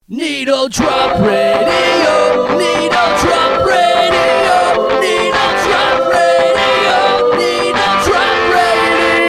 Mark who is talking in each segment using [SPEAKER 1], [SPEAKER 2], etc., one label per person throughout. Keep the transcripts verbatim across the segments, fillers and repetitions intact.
[SPEAKER 1] Needle Drop Radio, Needle Drop Radio, Needle Drop Radio, Needle Drop Radio.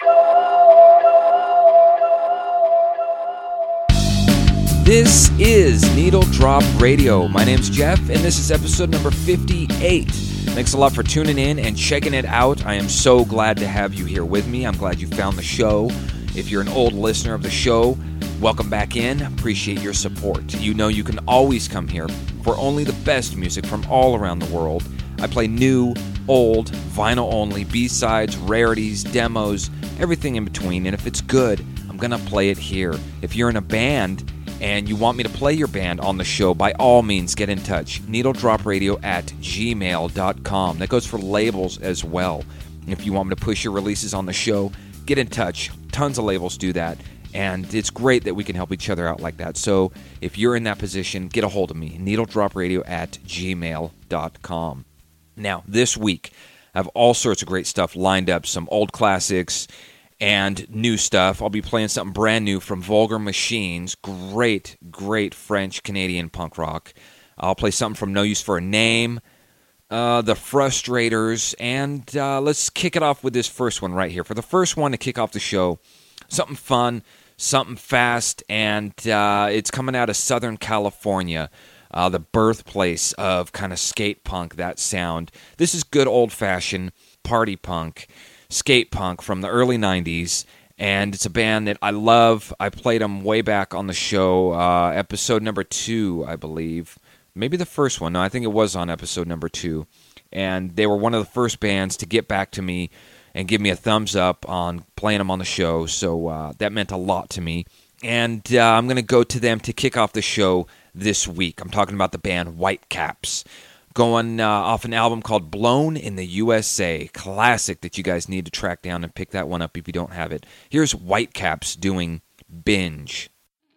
[SPEAKER 1] This is Needle Drop Radio. My name's Jeff, and this is episode number fifty-eight. Thanks a lot for tuning in and checking it out. I am so glad to have you here with me. I'm glad you found the show. If you're an old listener of the show, welcome back in. Appreciate your support. You know you can always come here for only the best music from all around the world. I play new, old, vinyl only, B-sides, rarities, demos, everything in between. And if it's good, I'm going to play it here. If you're in a band and you want me to play your band on the show, by all means, get in touch. needledropradio at gmail dot com. That goes for labels as well. If you want me to push your releases on the show, get in touch. Tons of labels do that. And it's great that we can help each other out like that. So if you're in that position, get a hold of me. needledropradio at gmail dot com. Now, this week, I have all sorts of great stuff lined up. Some old classics and new stuff. I'll be playing something brand new from Vulgar Machines. Great, great French-Canadian punk rock. I'll play something from No Use for a Name, uh, The Frustrators, and uh, let's kick it off with this first one right here. For the first one to kick off the show, something fun, something fast, and uh, it's coming out of Southern California, uh, the birthplace of kind of skate punk, that sound. This is good old-fashioned party punk, skate punk from the early nineties, and it's a band that I love. I played them way back on the show, uh, episode number two, I believe. Maybe the first one. No, I think it was on episode number two. And they were one of the first bands to get back to me and give me a thumbs up on playing them on the show, so uh, that meant a lot to me. And uh, I'm going to go to them to kick off the show this week. I'm talking about the band Whitecaps, going uh, off an album called Blown in the U S A, classic that you guys need to track down and pick that one up if you don't have it. Here's Whitecaps doing Binge.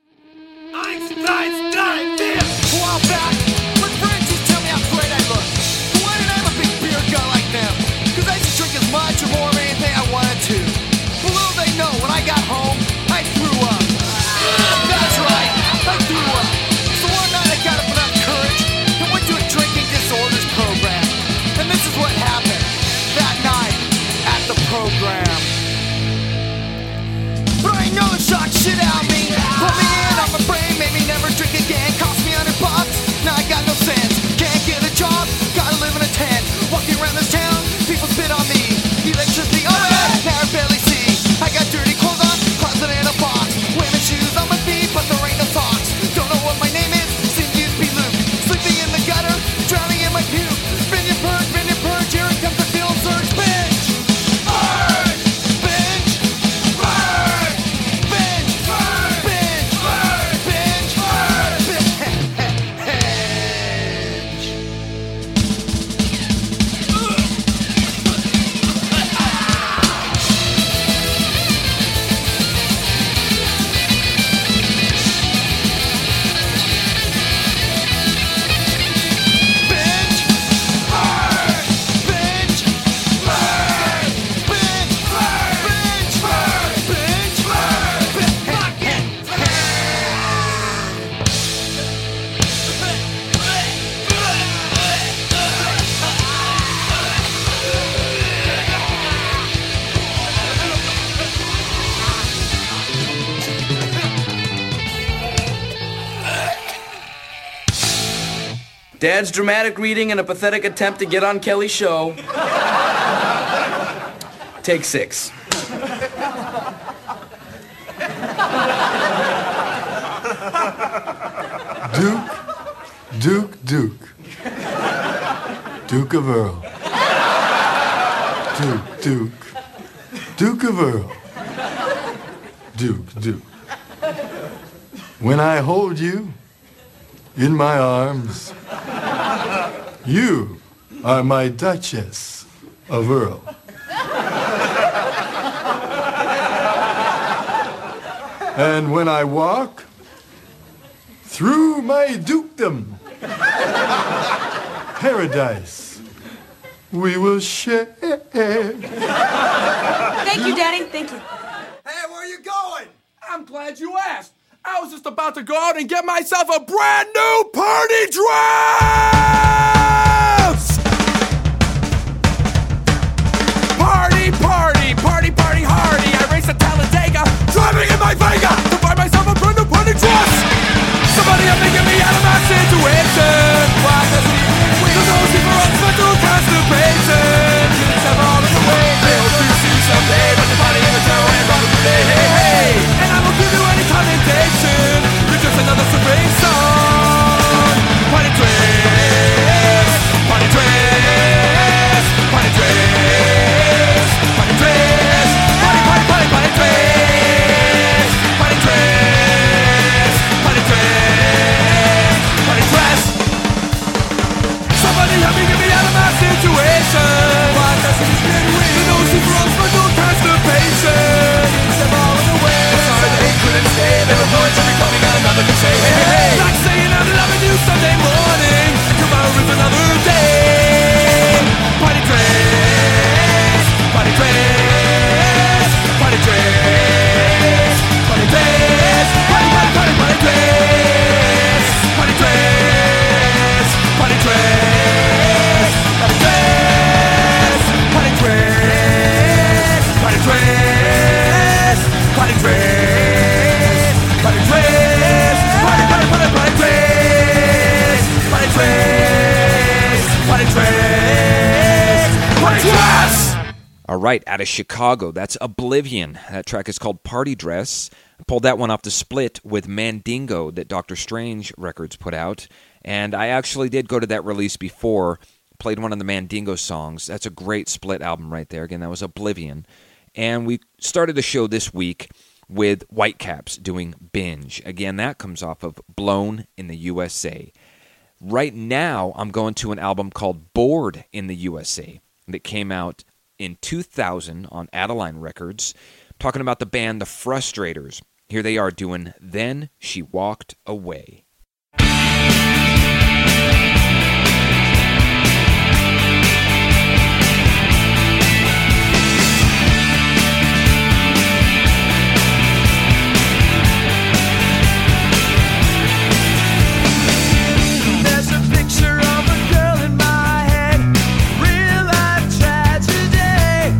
[SPEAKER 2] Einstein's died there a while back when friends would tell me how great I look. But why didn't I have a big beer gut like them? Cause I used to drink as much or more of anything I wanted to. But little they know, when I got home, I threw up. That's right, I threw up. So one night I got up enough courage and went to a drinking disorders program. And this is what happened that night at the program. But I know the shock shit out of me. Put me in on my brain, made me never drink again. Cost me a hundred bucks, now I got no sense. Can't get a job, gotta live in a tent. Walking around this town, people spit on me. Electricity, oh yeah, now I barely see. I got dirty clothes on, closet in a box. Women's shoes on my feet, but there ain't no socks. Don't know what my name is, seem used to be Luke. Sleeping in the gutter, drowning in my puke. Spin your purge, spin your purge, here it comes the field surge. Binge! Purge! Binge! Purge! Binge! Purge! Binge! Purge! Binge! Purge! Binge! Binge! Purge! Binge! Purge! Binge! Purge! Binge! Purge! Binge! Purge!
[SPEAKER 3] Dad's dramatic reading and a pathetic attempt to get on Kelly's show. Take six.
[SPEAKER 4] Duke, Duke, Duke. Duke of Earl. Duke, Duke. Duke of Earl. Duke, Duke. When I hold you in my arms, you are my Duchess of Earl. And when I walk through my dukedom, paradise we will share.
[SPEAKER 5] Thank you, Daddy. Thank you.
[SPEAKER 2] Hey, where are you going?
[SPEAKER 6] I'm glad you asked.
[SPEAKER 5] I was just about to go out and get myself a brand new party dress! Party, party, party, party, hardy. I race to Talladega, driving in my Vega to buy myself a brand new party dress. Somebody are making me out of my situation. Why doesn't he wait? Cause those people are mental constipation. Kids have all in the way. I hope to see you someday. But the body in the town and bottom of the day. Hey, hey. And I won't give you any commendation. You're just another surveying song. Party dress, party dress, party dress, party dress, party, party, party, party dress, party dress, party dress, party dress. Somebody help me get me out of my situation. Why doesn't he get away? The nose is wrong, mental constipation. They're all in the way. I'm sorry they couldn't stay. They were going to be coming out another to say, hey, hey, hey. Like saying I'm loving you Sunday morning. And tomorrow is another day. Party dress, party dress, party dress, party dress, party, party, party, party dress, party dress, party dress, party dress, party dress, party dress, party dress, party dress, party, party, party, party dress, party dress, party dress, party dress.
[SPEAKER 1] All right, out of Chicago, that's Oblivion. That track is called Party Dress. I pulled that one off the split with Mandingo that Doctor Strange Records put out. And I actually did go to that release before, played one of the Mandingo songs. That's a great split album right there. Again, that was Oblivion. And we started the show this week with Whitecaps doing Binge. Again, that comes off of Blown in the U S A. Right now, I'm going to an album called Bored in the U S A that came out in two thousand on Adeline Records. I'm talking about the band The Frustrators. Here they are doing Then She Walked Away.
[SPEAKER 2] There's a picture of a girl in my head, real life tragedy.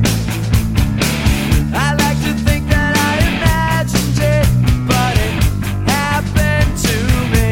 [SPEAKER 2] I like to think that I imagined it, but it happened to me.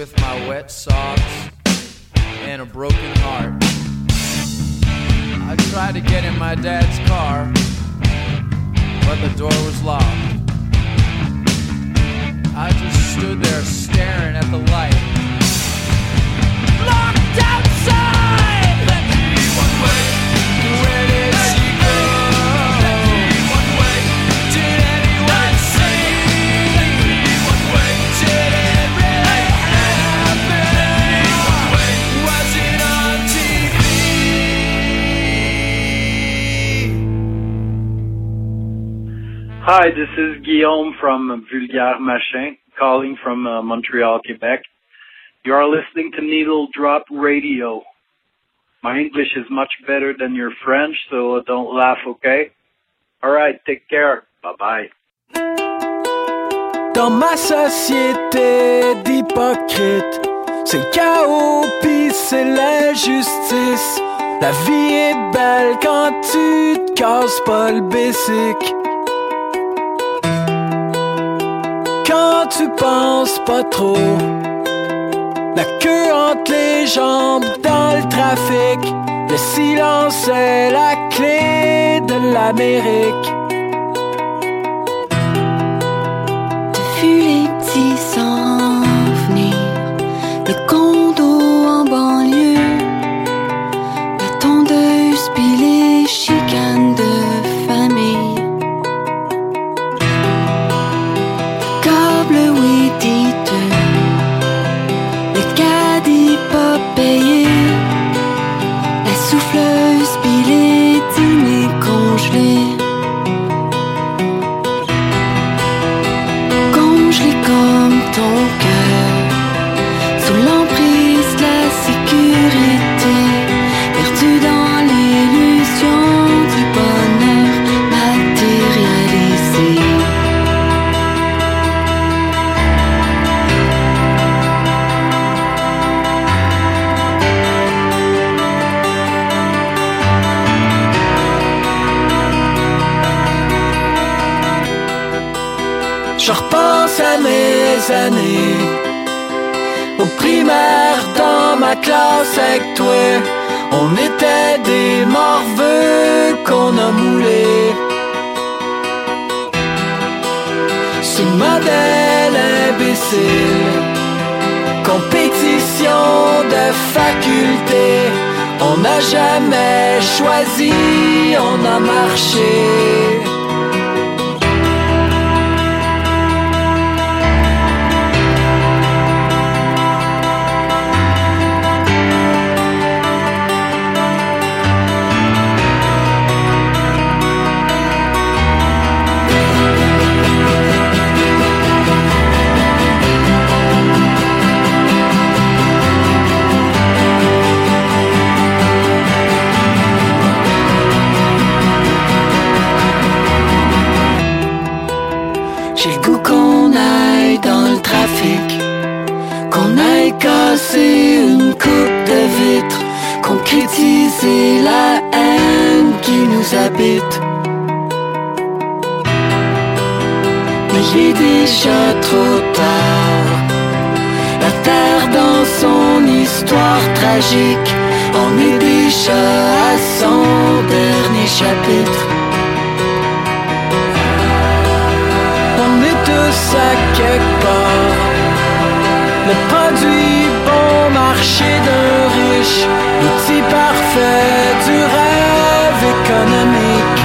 [SPEAKER 6] with my wet socks and a broken heart. I tried to get in my dad's car, but the door was locked. I just stood there staring at the light. Locked outside! Let me one way. Where did she go? Let me one way. Did anyone see? Let me one way. Did it really happen? Let me one way. Was it on T V?
[SPEAKER 7] Hi, this is Guillaume from Vulgaire Machin, calling from uh, Montreal, Quebec. You are listening to Needle Drop Radio. My English is much better than your French, so don't laugh, okay? Alright, take care. Bye-bye.
[SPEAKER 5] Dans ma société d'hypocrites, c'est le chaos pis c'est l'injustice. La vie est belle quand tu te casses pas le basic. Quand tu penses pas trop, la queue entre les jambes dans le trafic, le silence est la clé de l'Amérique.
[SPEAKER 8] T'as vu les petits s'en venir, le condo en banlieue, la tondeuse pis les chicanes de famille. Câble weed eater, le caddie pas payé, la souffleuse pis les dîners congelés. Congelés comme ton cœur, sous l'emprise de la sécurité, perdu dans l'illusion du bonheur matérialisé.
[SPEAKER 5] Je repense à mes années, au primaire dans ma classe avec toi. On était des morveux qu'on a moulés. Ce modèle imbécile, compétition de faculté. On n'a jamais choisi, on a marché. J'ai le goût qu'on aille dans le trafic, qu'on aille casser une coupe de vitre, concrétiser la haine qui nous habite. Mais il est déjà trop tard, la terre dans son histoire tragique, on est déjà à son dernier chapitre. On est tous à quelque part, le produit bon marché d'un riche, l'outil parfait du rêve économique.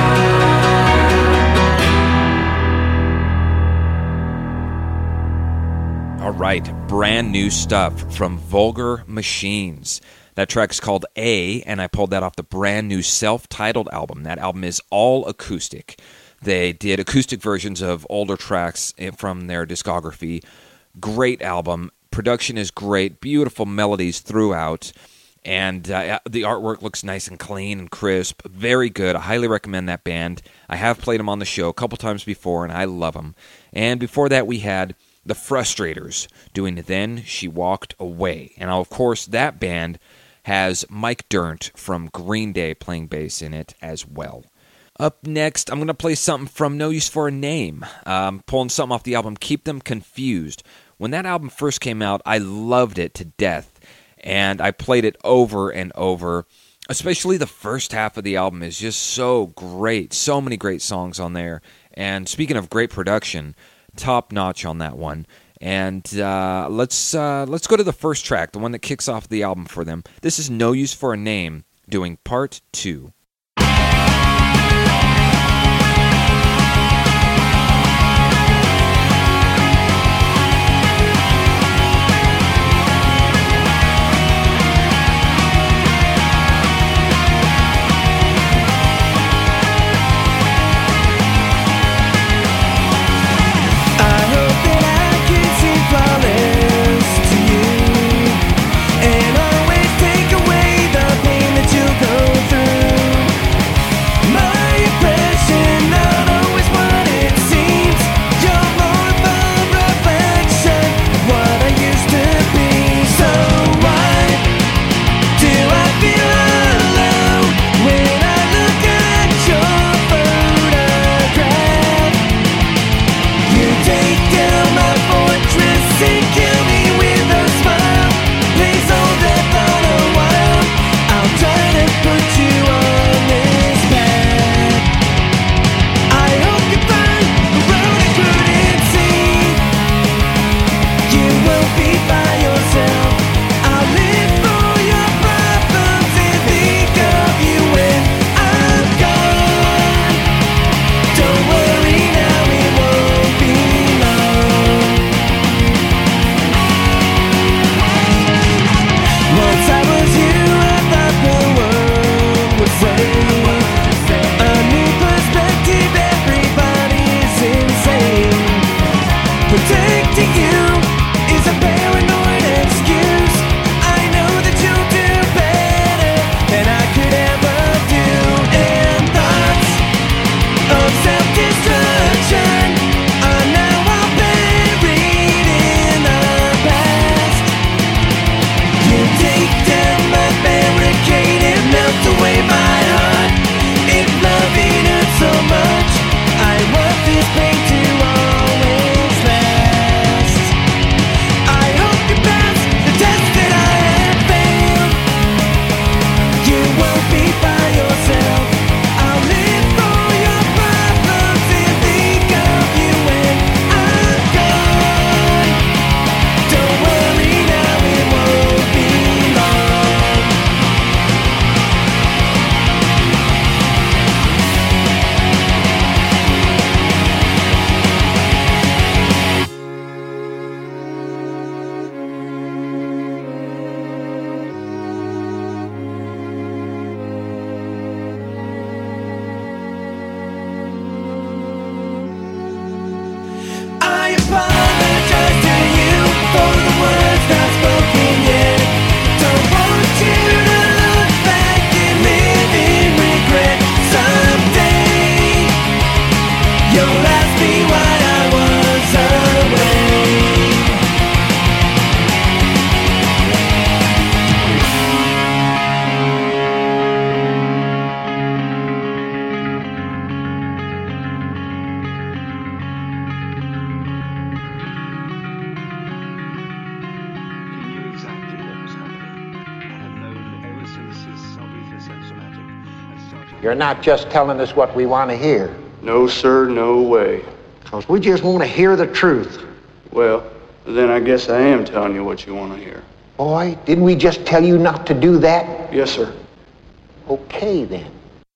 [SPEAKER 1] All right, brand new stuff from Vulgar Machines. That track's called A, and I pulled that off the brand new self-titled album. That album is all acoustic. They did acoustic versions of older tracks from their discography. Great album. Production is great. Beautiful melodies throughout. And uh, the artwork looks nice and clean and crisp. Very good. I highly recommend that band. I have played them on the show a couple times before, and I love them. And before that, we had the Frustrators doing Then She Walked Away. And of course, that band has Mike Dirnt from Green Day playing bass in it as well. Up next, I'm going to play something from No Use for a Name. Um, pulling something off the album Keep Them Confused. When that album first came out, I loved it to death, and I played it over and over. Especially the first half of the album is just so great. So many great songs on there. And speaking of great production, top notch on that one. And uh, let's uh, let's go to the first track, the one that kicks off the album for them. This is No Use for a Name, doing part two.
[SPEAKER 9] You're not just telling us what we want to hear.
[SPEAKER 4] No, sir, no way.
[SPEAKER 9] Because we just want to hear the truth.
[SPEAKER 4] Well, then I guess I am telling you what you want to hear.
[SPEAKER 9] Boy, didn't we just tell you not to do that?
[SPEAKER 4] Yes, sir.
[SPEAKER 9] Okay, then.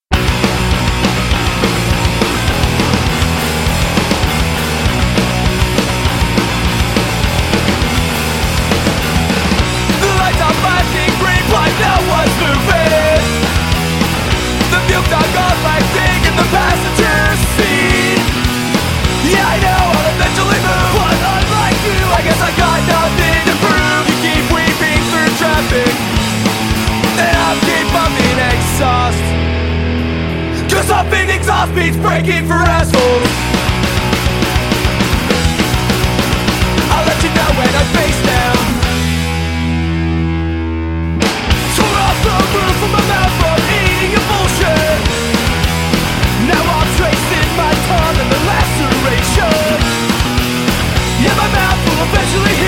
[SPEAKER 5] The lights are flashing green, like now what's moving. The fumes are gone like dig in the passenger seat. Yeah, I know I'll eventually move, but unlike you, I guess I got nothing to prove. You keep weeping through traffic, and I'll keep bumping exhaust. Cause huffing exhaust beats breaking for assholes. I'll let you know when I'm face down. Tore off the roof of my mouth from eating your bullshit. Now I'm tracing my tongue and the laceration. Yeah, my mouth will eventually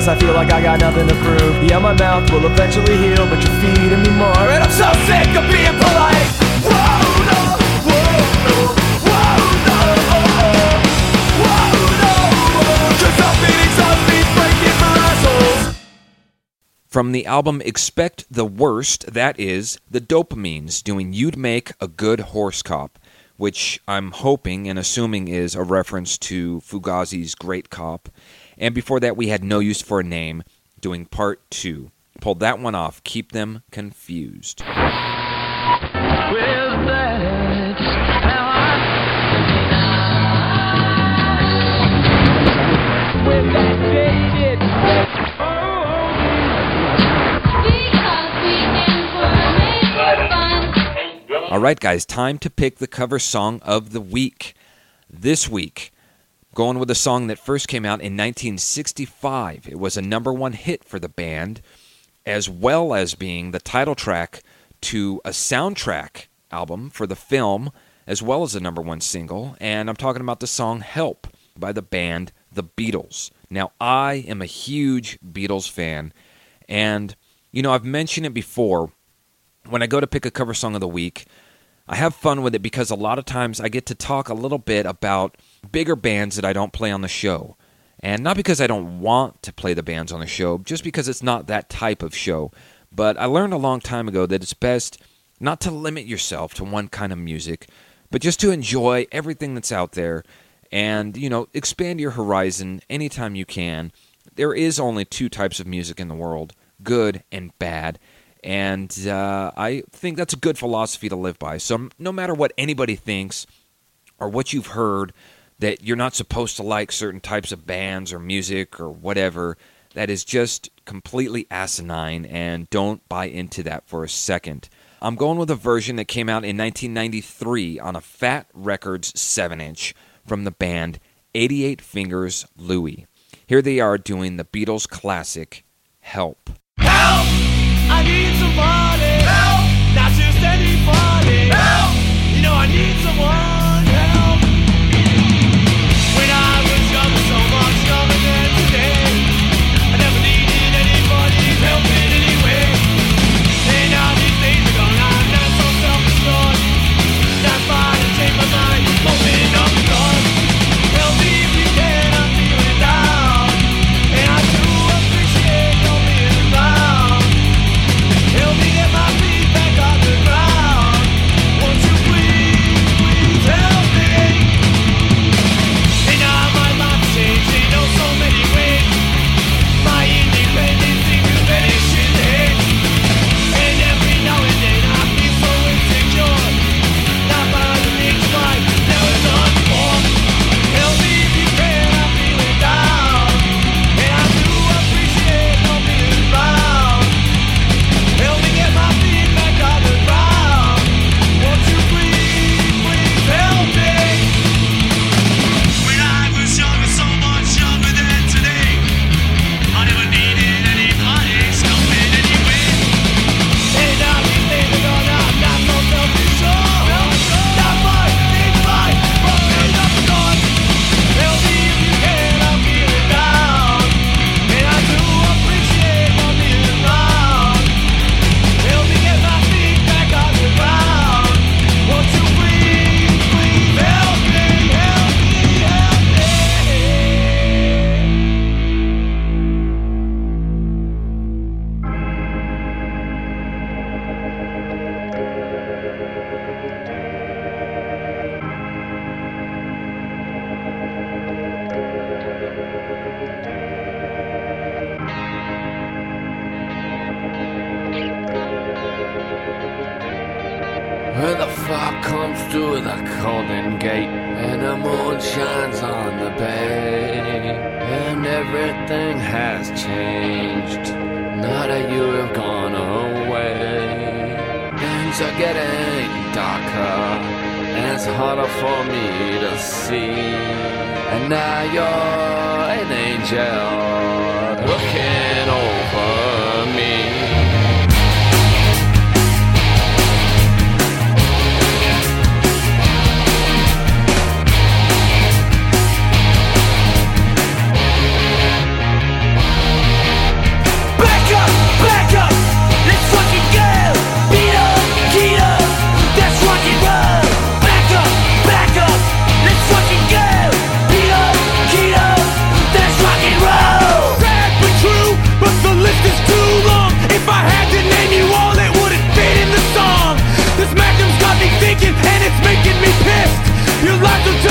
[SPEAKER 5] guess I feel like I got nothing to prove. Yeah, my mouth will eventually heal, but you're feeding me more, and I'm so sick of being polite. Whoa, no, whoa, no, whoa, no, whoa, no, cause I'm feeling so deep, breaking my assholes.
[SPEAKER 1] From the album Expect the Worst, that is the Dopamines doing You'd Make a Good Horse Cop, which I'm hoping and assuming is a reference to Fugazi's Great Cop. And before that, we had No Use for a Name doing Part two. Pulled that one off, Keep Them Confused.
[SPEAKER 6] Well, that's how I feel now. With that jaded
[SPEAKER 1] All right, guys, time to pick the cover song of the week. This week, going with a song that first came out in nineteen sixty-five. It was a number one hit for the band, as well as being the title track to a soundtrack album for the film, as well as a number one single. And I'm talking about the song Help by the band The Beatles. Now, I am a huge Beatles fan, and, you know, I've mentioned it before. When I go to pick a cover song of the week, I have fun with it because a lot of times I get to talk a little bit about bigger bands that I don't play on the show. And not because I don't want to play the bands on the show, just because it's not that type of show. But I learned a long time ago that it's best not to limit yourself to one kind of music, but just to enjoy everything that's out there and, you know, expand your horizon anytime you can. There is only two types of music in the world, good and bad. And uh, I think that's a good philosophy to live by. So no matter what anybody thinks or what you've heard, that you're not supposed to like certain types of bands or music or whatever, that is just completely asinine, and don't buy into that for a second. I'm going with a version that came out in nineteen ninety-three on a Fat Records seven inch from the band eighty-eight Fingers Louie. Here they are doing the Beatles classic, Help.
[SPEAKER 6] Help! I need somebody. Help! Not just anybody. Help! You know I need someone. Help! When I was young, so much younger than today, I never needed anybody's help in any way. And now these days are gone, I'm not so self-assured. Not fine to change my mind, open up the door. Help me if you can, I'm feeling down. And I do appreciate your being around. Help me get my feet back on the ground. Won't you please, please help me? And now my life changed, they know so many ways. My independence seems to vanish in the head. And every now and then I feel so insecure. Not by the things right, never done before. Help me if you can, I'm feeling down. And I do appreciate your being around. Help me get my feet back on the ground. Won't you please, please help me? When I was younger, so much younger than today, I never needed anybody's help in any way. And now these days are gone, I'm not so self-assured. Not mine, it's mine, open up the door. Help me if you can, I'm feeling down. And I do appreciate your being around. Help me get my feet back on the ground. Won't you please, please help me, help me, help me?
[SPEAKER 10] When the fog comes through the Golden Gate and the moon shines on the bay, and everything has changed now that you have gone away. Things are getting darker and it's harder for me to see, and now you're an angel looking over me.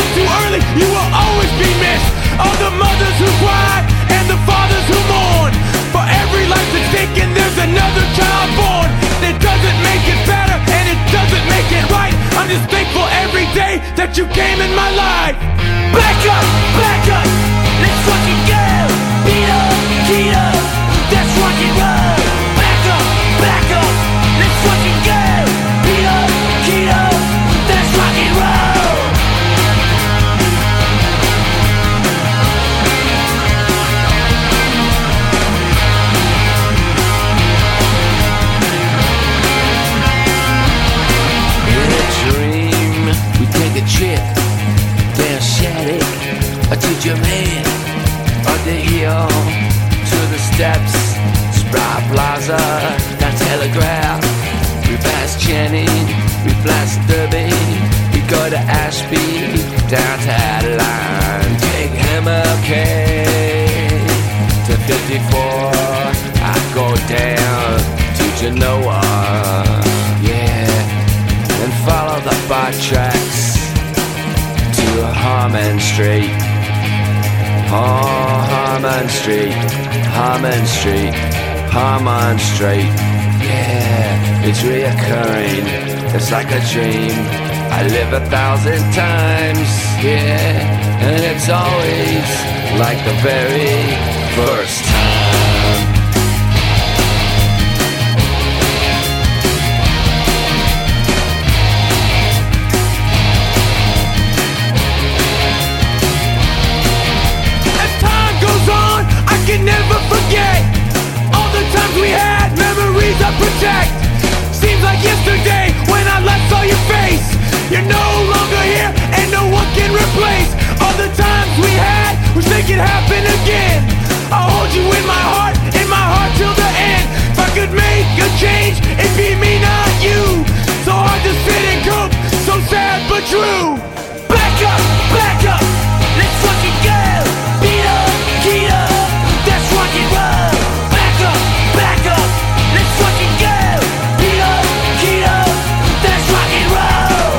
[SPEAKER 5] too early, you will always be missed. All the mothers who cry and the fathers who mourn. For every life that's taken, there's another child born. It doesn't make it better and it doesn't make it right. I'm just thankful every day that you came in my life. Back up, back up, let's fucking go. Beat up, beat up, that's rock and roll. Back up, back up, let's fucking go. Beat up, beat up, that's rock and roll. In a dream, we take a trip down Shattuck or to Japan, or the hill to the steps, Spry Plaza, down Telegraph. We pass Channing, we pass Derby, we go to Ashby, down to Adeline. Take M L K to fifty-four, I go down to Genoa, yeah, and follow the bike tracks to Harmon Street. Oh, Harmon Street, Harmon Street, Harmon Street. Yeah, it's reoccurring, it's like a dream I live a thousand times, yeah, and it's always like the very first time. As time goes on, I can never forget all the times we had, memories I protect. Seems like yesterday when I last saw your face. You're no longer here and no one can replace all the times we had. Wish they could happen again. I'll hold you in my heart, in my heart till the end. If I could make a change, it'd be me, not you. So hard to sit and cope, so sad but true. Back up, back up, let's fucking go. Beat up, beat up, that's rock and roll. Back up, back up, let's fucking go. Beat up, beat up, that's rock and roll.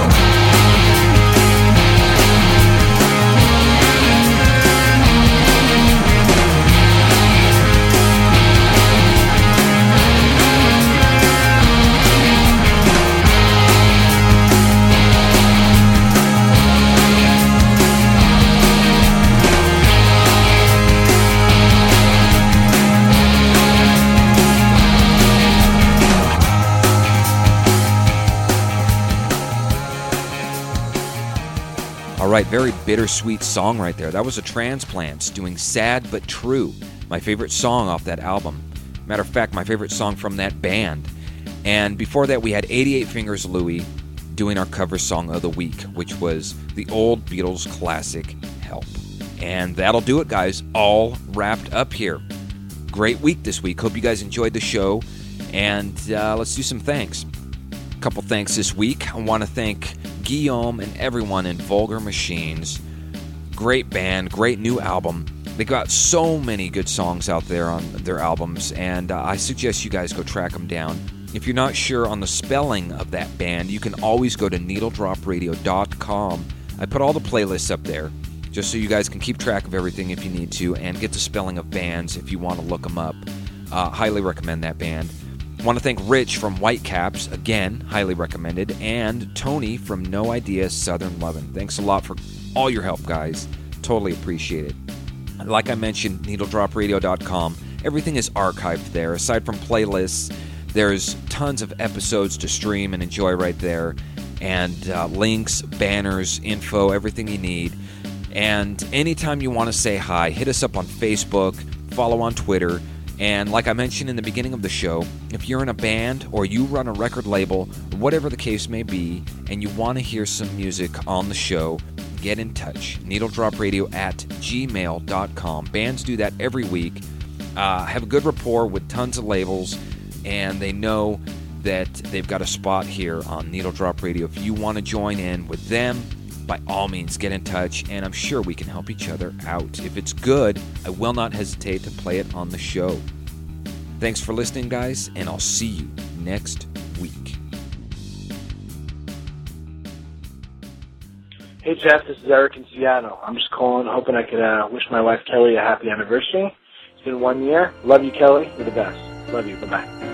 [SPEAKER 1] All right, very bittersweet song right there. That was the Transplants doing Sad But True, my favorite song off that album. Matter of fact, my favorite song from that band. And before that, we had eighty-eight Fingers Louie doing our cover song of the week, which was the old Beatles classic, Help. And that'll do it, guys. All wrapped up here. Great week this week. Hope you guys enjoyed the show. And uh, let's do some thanks. A couple thanks this week. I want to thank Guillaume and everyone in Vulgar Machines. Great band, great new album. They got so many good songs out there on their albums, and uh, I suggest you guys go track them down. If you're not sure on the spelling of that band, you can always go to needle drop radio dot com. I put all the playlists up there, just so you guys can keep track of everything if you need to, and get the spelling of bands if you want to look them up. Uh, highly recommend that band. I want to thank Rich from Whitecaps, again, highly recommended, and Tony from No Idea Southern Lovin'. Thanks a lot for all your help, guys. Totally appreciate it. Like I mentioned, needle drop radio dot com. Everything is archived there. Aside from playlists, there's tons of episodes to stream and enjoy right there, and uh, links, banners, info, everything you need. And anytime you want to say hi, hit us up on Facebook, follow on Twitter. And like I mentioned in the beginning of the show, if you're in a band or you run a record label, whatever the case may be, and you want to hear some music on the show, get in touch. needle drop radio at gmail dot com. Bands do that every week. Uh, have a good rapport with tons of labels, and they know that they've got a spot here on Needle Drop Radio. If you want to join in with them, by all means, get in touch, and I'm sure we can help each other out. If it's good, I will not hesitate to play it on the show. Thanks for listening, guys, and I'll see you next week.
[SPEAKER 11] Hey Jeff, this is Eric in Seattle. I'm just calling, hoping I could uh, wish my wife Kelly a happy anniversary. It's been one year. Love you, Kelly. You're the best. Love you. Bye-bye.